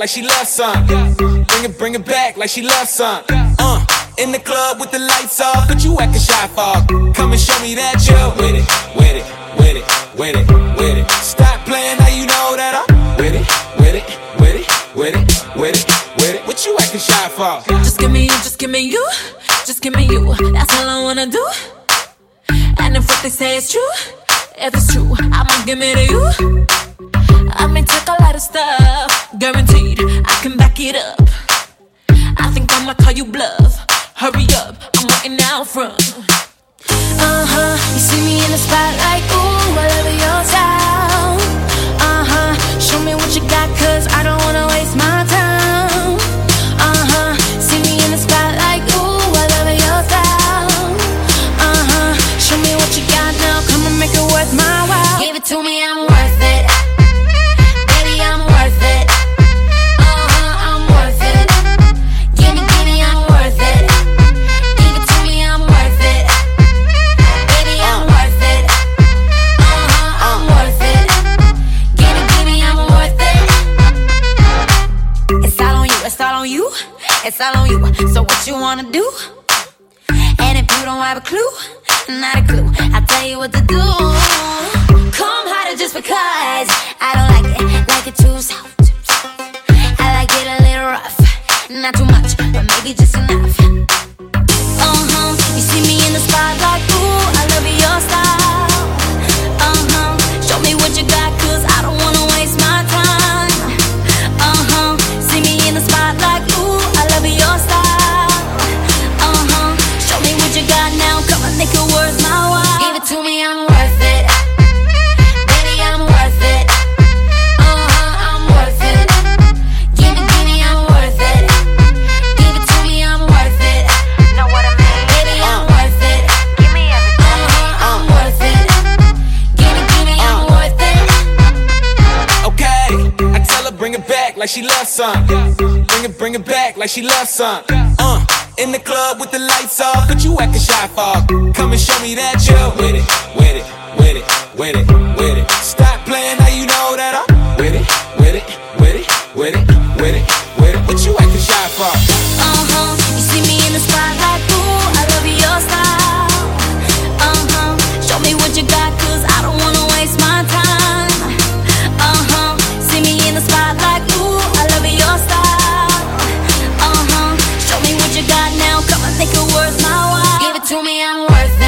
like she loves some. Bring it back like she loves some. In the club with the lights off, but you acting shy for. Come and show me that you're with it, with it, with it, with it, with it. Stop playing, now you know that I'm with it, with it, with it, with it, with it, with it. What you acting shy for? Just give me you, just give me you, just give me you. That's all I wanna do. And if what they say is true, if it's true, I'ma give it to you. I may take a lot of stuff, guaranteed I can back it up. I think I'ma call you bluff. Hurry up, I'm waiting out front. You see me in the spotlight, ooh, I love your style. Show me what you got, cause I don't wanna waste my time. See me in the spotlight, ooh, I love your style. Show me what you got now, come and make it worth my while. Give it to me, I'm worth it. Baby, I'm worth it. I'm worth it. Give me, I'm worth it. Give it to me, I'm worth it. Baby, I'm worth it. I'm worth it. Give me, I'm worth it. It's all on you, it's all on you, it's all on you. So what you wanna do? And if you don't have a clue, not a clue, I'll tell you what to do. Come harder just because I don't like it too soft. I like it a little rough, not too much, but maybe just enough. You see me in the spotlight, ooh, I love your style. Show me what you got, cause I don't wanna waste my time. See me in the spotlight, ooh, I love your style. Show me what you got now, come and make it worth my while. Give it to me, I'm worth it. Baby, I'm worth it. I'm worth it. Give me, I'm worth it. Give it to me, I'm worth it. Know what I mean? Baby, I'm worth it. Give me everything. I'm worth it. Give me, I'm worth it. Okay, I tell her bring it back like she loves some. Bring it back like she loves some. In the club with the lights off, but you acting shy for. Come and show me that you're with it, with it, with it, with it, with it. Stop playing, now you know that I'm with it, with it, with it, with it, with it, with it. What you acting shy for? You see me in the spotlight, ooh, I love your style. Show me what you got, cause I don't wanna waste my time. See me in the spotlight, ooh, I love your style. Show me what you got now, come and make it worth my while. Give it to me, I'm worth it.